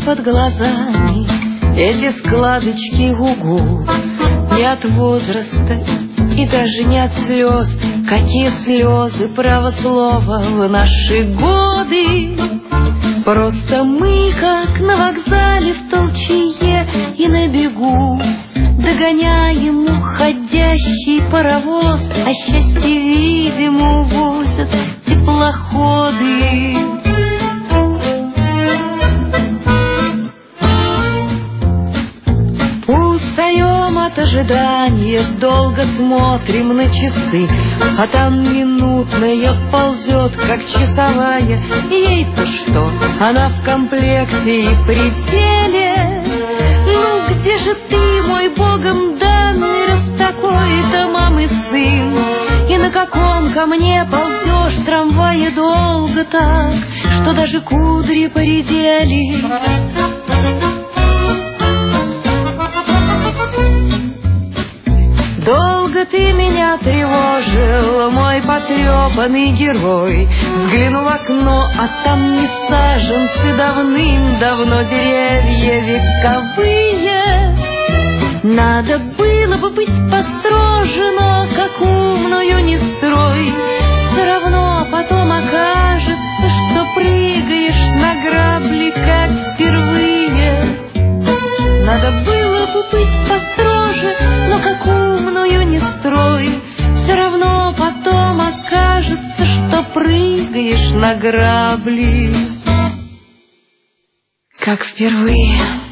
под глазами эти складочки губ. Не от возраста и даже не от слез. Какие слезы, право слово, в наши годы. Просто мы, как на вокзале в толчее и на бегу, догоняем уходящий паровоз, а счастье, видимо, увозят теплоходы. Устаем от ожидания, долго смотрим на часы, а там минутная ползет, как часовая. Ей-то что, она в комплекте и при деле. Ну где же ты, мой богом данный, раз такой-то мамы сын? И на каком ко мне ползешь в трамвае долго так, что даже кудри поредели? Долго ты меня тревожил, мой потрепанный герой. Взгляну в окно, а там не саженцы, давным-давно деревья вековые. Надо было бы быть построже, но как умную не строй. Все равно потом окажется, что прыгаешь на грабли, как впервые. Надо было бы быть построже, но как умную не строй. Все равно потом окажется, что прыгаешь на грабли, как впервые.